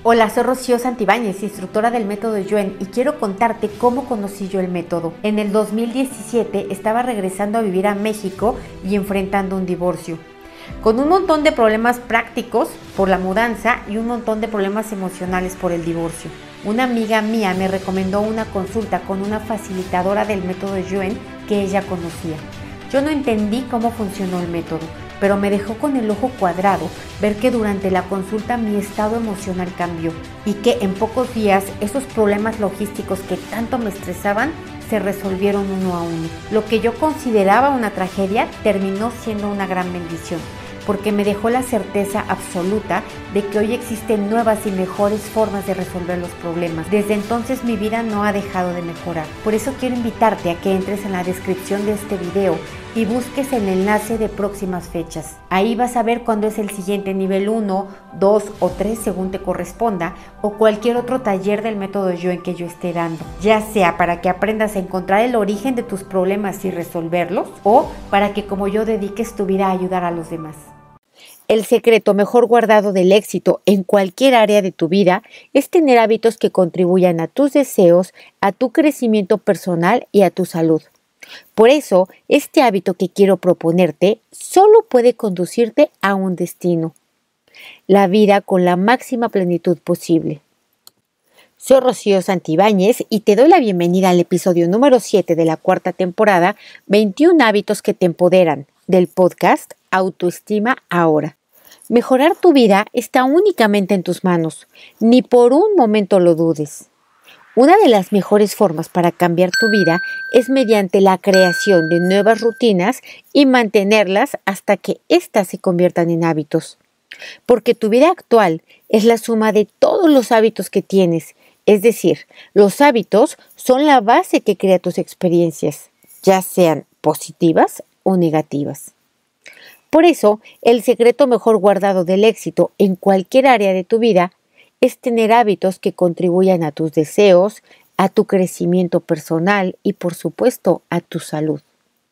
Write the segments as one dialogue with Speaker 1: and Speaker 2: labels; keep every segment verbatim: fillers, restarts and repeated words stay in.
Speaker 1: Hola, soy Rocío Santibáñez, instructora del método Yuen, y quiero contarte cómo conocí yo el método. En el dos mil diecisiete estaba regresando a vivir a México y enfrentando un divorcio, con un montón de problemas prácticos por la mudanza y un montón de problemas emocionales por el divorcio. Una amiga mía me recomendó una consulta con una facilitadora del método Yuen que ella conocía. Yo no entendí cómo funcionó el método, pero me dejó con el ojo cuadrado ver que durante la consulta mi estado emocional cambió y que en pocos días esos problemas logísticos que tanto me estresaban se resolvieron uno a uno. Lo que yo consideraba una tragedia terminó siendo una gran bendición, porque me dejó la certeza absoluta de que hoy existen nuevas y mejores formas de resolver los problemas. Desde entonces mi vida no ha dejado de mejorar. Por eso quiero invitarte a que entres en la descripción de este video y busques el enlace de próximas fechas. Ahí vas a ver cuándo es el siguiente nivel uno, dos o tres según te corresponda, o cualquier otro taller del método Yuen que yo esté dando, ya sea para que aprendas a encontrar el origen de tus problemas y resolverlos, o para que como yo dediques tu vida a ayudar a los demás. El secreto mejor guardado del éxito en cualquier área de tu vida es tener hábitos que contribuyan a tus deseos, a tu crecimiento personal y a tu salud. Por eso, este hábito que quiero proponerte solo puede conducirte a un destino: la vida con la máxima plenitud posible. Soy Rocío Santibáñez y te doy la bienvenida al episodio número siete de la cuarta temporada, veintiún hábitos que te empoderan, del podcast Autoestima Ahora. Mejorar tu vida está únicamente en tus manos, ni por un momento lo dudes. Una de las mejores formas para cambiar tu vida es mediante la creación de nuevas rutinas y mantenerlas hasta que éstas se conviertan en hábitos. Porque tu vida actual es la suma de todos los hábitos que tienes, es decir, los hábitos son la base que crea tus experiencias, ya sean positivas o negativas. Por eso, el secreto mejor guardado del éxito en cualquier área de tu vida es tener hábitos que contribuyan a tus deseos, a tu crecimiento personal y, por supuesto, a tu salud.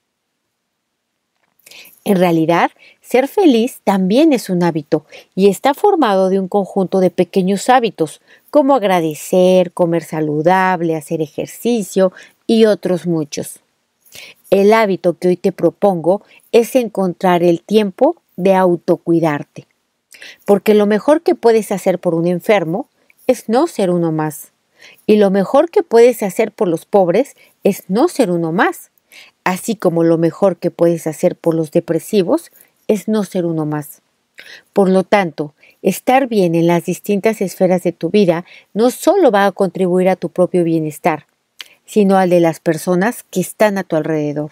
Speaker 1: En realidad, ser feliz también es un hábito y está formado de un conjunto de pequeños hábitos, como agradecer, comer saludable, hacer ejercicio y otros muchos. El hábito que hoy te propongo es encontrar el tiempo de autocuidarte. Porque lo mejor que puedes hacer por un enfermo es no ser uno más. Y lo mejor que puedes hacer por los pobres es no ser uno más. Así como lo mejor que puedes hacer por los depresivos es no ser uno más. Por lo tanto, estar bien en las distintas esferas de tu vida no solo va a contribuir a tu propio bienestar, sino al de las personas que están a tu alrededor.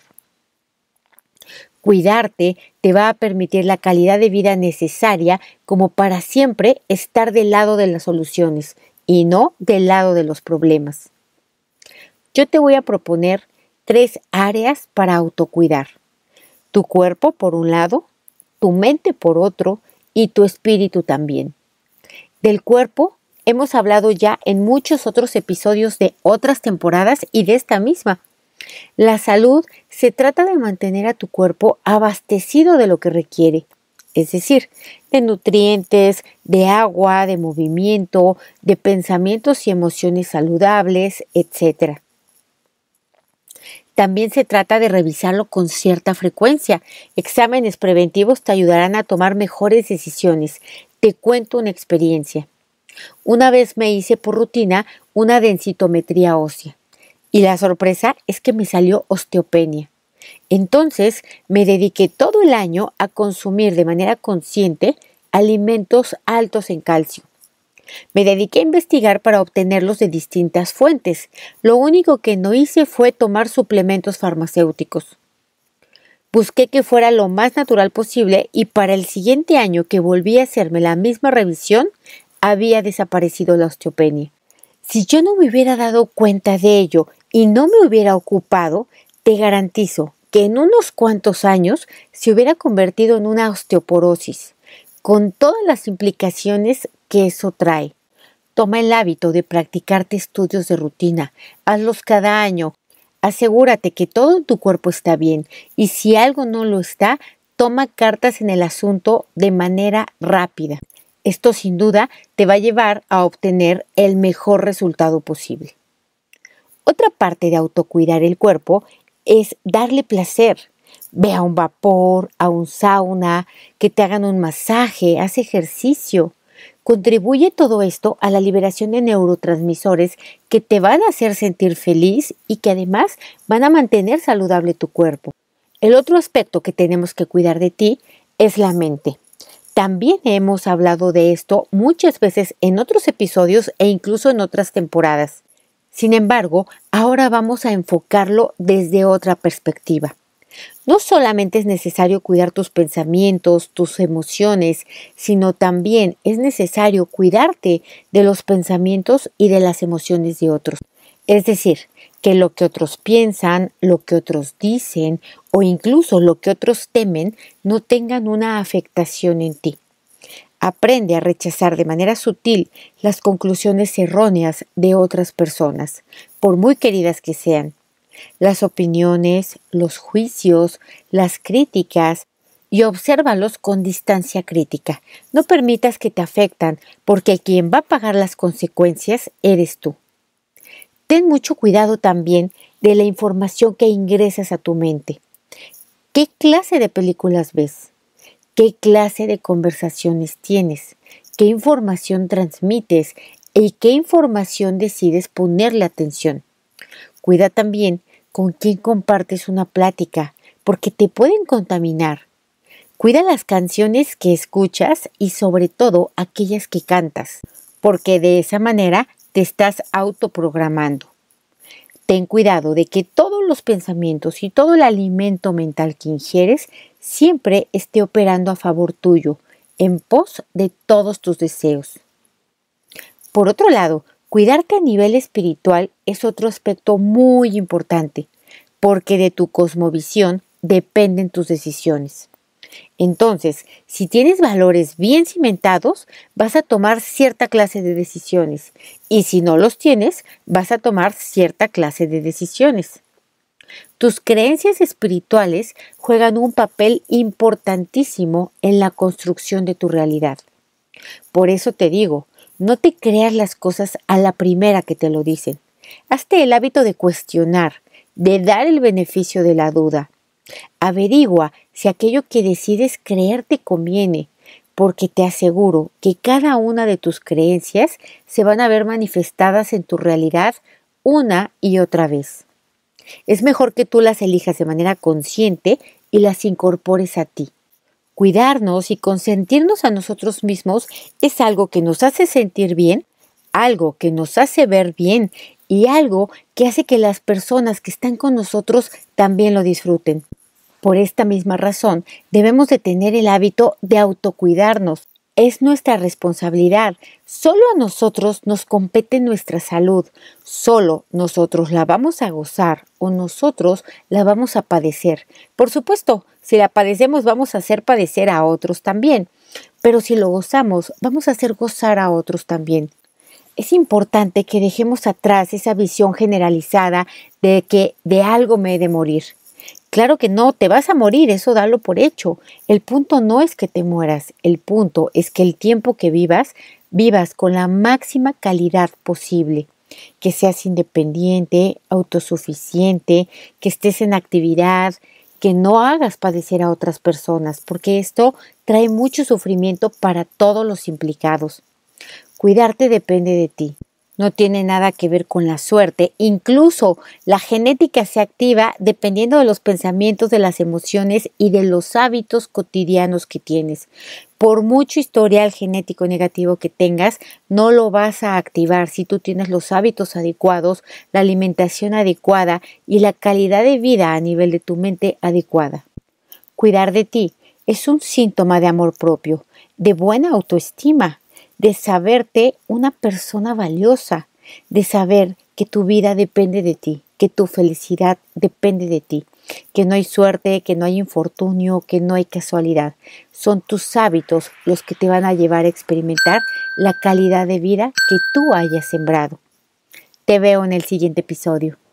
Speaker 1: Cuidarte te va a permitir la calidad de vida necesaria como para siempre estar del lado de las soluciones y no del lado de los problemas. Yo te voy a proponer tres áreas para autocuidar: tu cuerpo por un lado, tu mente por otro y tu espíritu también. Del cuerpo hemos hablado ya en muchos otros episodios de otras temporadas y de esta misma. La salud se trata de mantener a tu cuerpo abastecido de lo que requiere, es decir, de nutrientes, de agua, de movimiento, de pensamientos y emociones saludables, etcétera. También se trata de revisarlo con cierta frecuencia. Exámenes preventivos te ayudarán a tomar mejores decisiones. Te cuento una experiencia. Una vez me hice por rutina una densitometría ósea. Y la sorpresa es que me salió osteopenia. Entonces me dediqué todo el año a consumir de manera consciente alimentos altos en calcio. Me dediqué a investigar para obtenerlos de distintas fuentes. Lo único que no hice fue tomar suplementos farmacéuticos. Busqué que fuera lo más natural posible y para el siguiente año que volví a hacerme la misma revisión, había desaparecido la osteopenia. Si yo no me hubiera dado cuenta de ello y no me hubiera ocupado, te garantizo que en unos cuantos años se hubiera convertido en una osteoporosis, con todas las implicaciones que eso trae. Toma el hábito de practicarte estudios de rutina, hazlos cada año, asegúrate que todo en tu cuerpo está bien y si algo no lo está, toma cartas en el asunto de manera rápida. Esto sin duda te va a llevar a obtener el mejor resultado posible. Otra parte de autocuidar el cuerpo es darle placer. Ve a un vapor, a un sauna, que te hagan un masaje, haz ejercicio. Contribuye todo esto a la liberación de neurotransmisores que te van a hacer sentir feliz y que además van a mantener saludable tu cuerpo. El otro aspecto que tenemos que cuidar de ti es la mente. También hemos hablado de esto muchas veces en otros episodios e incluso en otras temporadas. Sin embargo, ahora vamos a enfocarlo desde otra perspectiva. No solamente es necesario cuidar tus pensamientos, tus emociones, sino también es necesario cuidarte de los pensamientos y de las emociones de otros. Es decir, que lo que otros piensan, lo que otros dicen o incluso lo que otros temen no tengan una afectación en ti. Aprende a rechazar de manera sutil las conclusiones erróneas de otras personas, por muy queridas que sean. Las opiniones, los juicios, las críticas y obsérvalos con distancia crítica. No permitas que te afecten porque quien va a pagar las consecuencias eres tú. Ten mucho cuidado también de la información que ingresas a tu mente. ¿Qué clase de películas ves? ¿Qué clase de conversaciones tienes? ¿Qué información transmites? ¿Y qué información decides ponerle atención? Cuida también con quién compartes una plática, porque te pueden contaminar. Cuida las canciones que escuchas y sobre todo aquellas que cantas, porque de esa manera te estás autoprogramando. Ten cuidado de que todos los pensamientos y todo el alimento mental que ingieres siempre esté operando a favor tuyo, en pos de todos tus deseos. Por otro lado, cuidarte a nivel espiritual es otro aspecto muy importante, porque de tu cosmovisión dependen tus decisiones. Entonces, si tienes valores bien cimentados, vas a tomar cierta clase de decisiones, y si no los tienes, vas a tomar cierta clase de decisiones. Tus creencias espirituales juegan un papel importantísimo en la construcción de tu realidad. Por eso te digo, no te creas las cosas a la primera que te lo dicen. Hazte el hábito de cuestionar, de dar el beneficio de la duda. Averigua si aquello que decides creer te conviene, porque te aseguro que cada una de tus creencias se van a ver manifestadas en tu realidad una y otra vez. Es mejor que tú las elijas de manera consciente y las incorpores a ti. Cuidarnos y consentirnos a nosotros mismos es algo que nos hace sentir bien, algo que nos hace ver bien y algo que hace que las personas que están con nosotros también lo disfruten. Por esta misma razón, debemos de tener el hábito de autocuidarnos. Es nuestra responsabilidad. Solo a nosotros nos compete nuestra salud. Solo nosotros la vamos a gozar o nosotros la vamos a padecer. Por supuesto, si la padecemos vamos a hacer padecer a otros también. Pero si lo gozamos, vamos a hacer gozar a otros también. Es importante que dejemos atrás esa visión generalizada de que de algo me he de morir. Claro que no, te vas a morir, eso dalo por hecho. El punto no es que te mueras, el punto es que el tiempo que vivas, vivas con la máxima calidad posible. Que seas independiente, autosuficiente, que estés en actividad, que no hagas padecer a otras personas, porque esto trae mucho sufrimiento para todos los implicados. Cuidarte depende de ti. No tiene nada que ver con la suerte. Incluso la genética se activa dependiendo de los pensamientos, de las emociones y de los hábitos cotidianos que tienes. Por mucho historial genético negativo que tengas, no lo vas a activar si tú tienes los hábitos adecuados, la alimentación adecuada y la calidad de vida a nivel de tu mente adecuada. Cuidar de ti es un síntoma de amor propio, de buena autoestima, de saberte una persona valiosa, de saber que tu vida depende de ti, que tu felicidad depende de ti, que no hay suerte, que no hay infortunio, que no hay casualidad. Son tus hábitos los que te van a llevar a experimentar la calidad de vida que tú hayas sembrado. Te veo en el siguiente episodio.